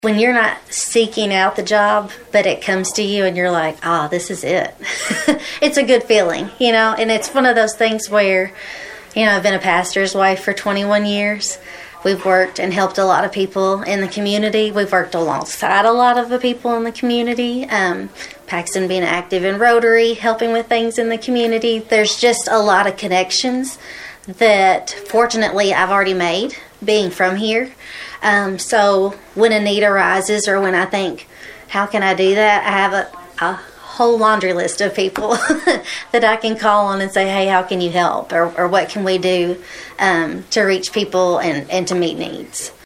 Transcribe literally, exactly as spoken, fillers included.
When you're not seeking out the job, but it comes to you and you're like, ah, oh, this is it. It's a good feeling, you know, and it's one of those things where, you know, I've been a pastor's wife for twenty-one years. We've worked and helped a lot of people in the community. We've worked alongside a lot of the people in the community. Um, Paxton being active in Rotary, helping with things in the community. There's just a lot of connections that fortunately I've already made being from here. Um, so when a need arises or when I think, how can I do that? I have a, a whole laundry list of people that I can call on and say, hey, how can you help? Or, or what can we do um, to reach people and, and to meet needs?